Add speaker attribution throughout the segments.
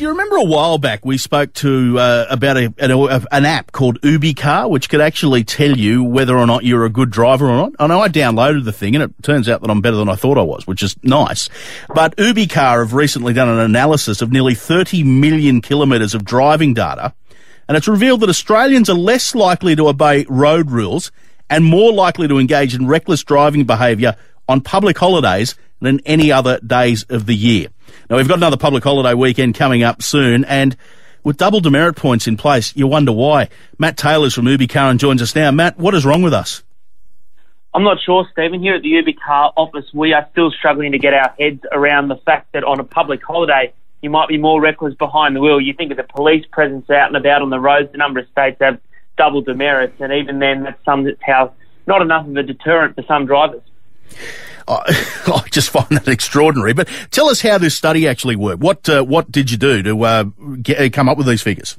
Speaker 1: you remember a while back we spoke to about an app called UbiCar, which could actually tell you whether or not you're a good driver or not? I know I downloaded the thing, and it turns out that I'm better than I thought I was, which is nice. But UbiCar have recently done an analysis of nearly 30 million kilometres of driving data, and it's revealed that Australians are less likely to obey road rules and more likely to engage in reckless driving behaviour on public holidays than any other days of the year. Now, we've got another public holiday weekend coming up soon, and with double demerit points in place, you wonder why. Matt Taylor's from UbiCar and joins us now. Matt, what is wrong with us?
Speaker 2: I'm not sure, Stephen. Here at the UbiCar office, we are still struggling to get our heads around the fact that on a public holiday, you might be more reckless behind the wheel. You think of the police presence out and about on the roads. A number of states have double demerits, and even then, that's somehow not enough of a deterrent for some drivers.
Speaker 1: I just find that extraordinary. But tell us how this study actually worked. What did you do to come up with these figures?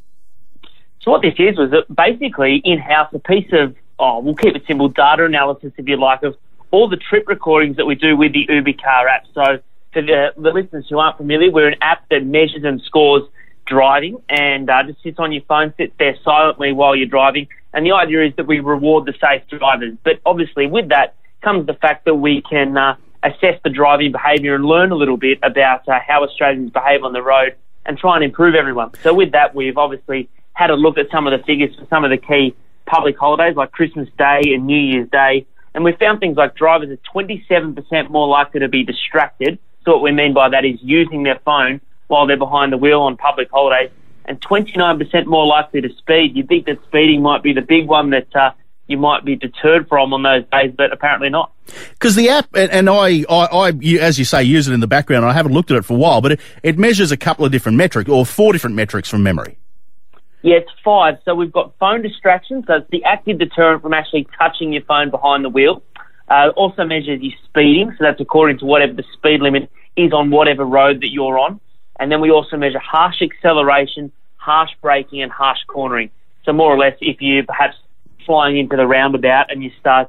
Speaker 2: So what this is was that basically in-house a piece of, we'll keep it simple, data analysis, if you like, of all the trip recordings that we do with the UbiCar app. So for the listeners who aren't familiar, we're an app that measures and scores driving and just sits on your phone, sits there silently while you're driving. And the idea is that we reward the safe drivers. But obviously with that comes the fact that we can assess the driving behaviour and learn a little bit about how Australians behave on the road and try and improve everyone. So with that, we've obviously had a look at some of the figures for some of the key public holidays like Christmas Day and New Year's Day, and we found things like drivers are 27% more likely to be distracted. So what we mean by that is using their phone while they're behind the wheel on public holidays, and 29% more likely to speed. You'd think that speeding might be the big one that you might be deterred from on those days, but apparently not.
Speaker 1: Because the app, and I, as you say, use it in the background. I haven't looked at it for a while, but it measures a couple of different metrics, or 4 different metrics from memory.
Speaker 2: Yeah, it's 5. So we've got phone distraction, so it's the active deterrent from actually touching your phone behind the wheel. Also measures your speeding, so that's according to whatever the speed limit is on whatever road that you're on. And then we also measure harsh acceleration, harsh braking, and harsh cornering. So more or less, if you perhaps flying into the roundabout and you start,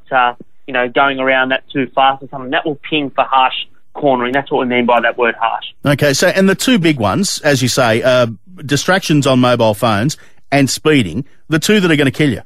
Speaker 2: going around that too fast or something, that will ping for harsh cornering. That's what we mean by that word harsh. Okay,
Speaker 1: so, and the two big ones, as you say, distractions on mobile phones and speeding, the two that are going to kill you.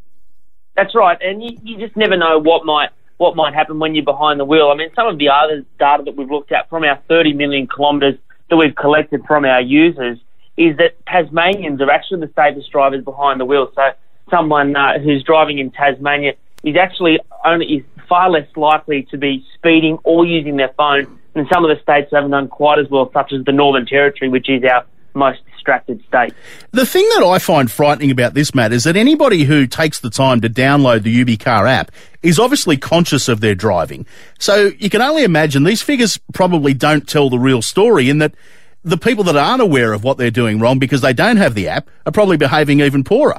Speaker 2: That's right, and you just never know what might happen when you're behind the wheel. I mean, some of the other data that we've looked at from our 30 million kilometres that we've collected from our users is that Tasmanians are actually the safest drivers behind the wheel. So someone who's driving in Tasmania is actually is far less likely to be speeding or using their phone than some of the states that haven't done quite as well, such as the Northern Territory, which is our most distracted state.
Speaker 1: The thing that I find frightening about this, Matt, is that anybody who takes the time to download the UbiCar app is obviously conscious of their driving. So you can only imagine these figures probably don't tell the real story, in that the people that aren't aware of what they're doing wrong because they don't have the app are probably behaving even poorer.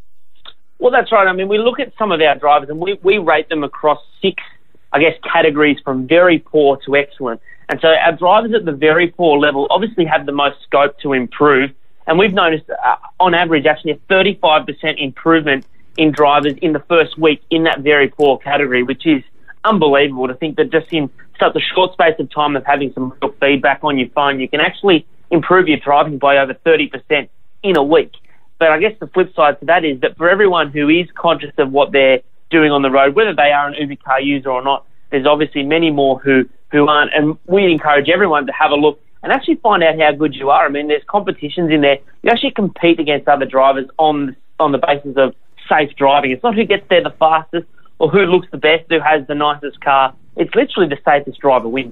Speaker 2: Well, that's right. I mean, we look at some of our drivers and we rate them across 6, categories from very poor to excellent. And so our drivers at the very poor level obviously have the most scope to improve. And we've noticed, on average, actually a 35% improvement in drivers in the first week in that very poor category, which is unbelievable to think that just in such a short space of time of having some real feedback on your phone, you can actually improve your driving by over 30% in a week. But I guess the flip side to that is that for everyone who is conscious of what they're doing on the road, whether they are an UbiCar user or not, there's obviously many more who aren't. And we encourage everyone to have a look and actually find out how good you are. I mean, there's competitions in there. You actually compete against other drivers on the basis of safe driving. It's not who gets there the fastest or who looks the best, who has the nicest car. It's literally the safest driver wins.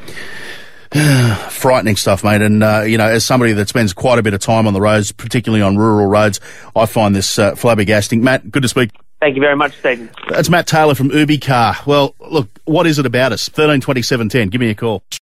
Speaker 1: Frightening stuff, mate. And, as somebody that spends quite a bit of time on the roads, particularly on rural roads, I find this flabbergasting. Matt, good to speak.
Speaker 2: Thank you very much, Stephen.
Speaker 1: That's Matt Taylor from UbiCar. Well, look, what is it about us? 13 20 710. Give me a call.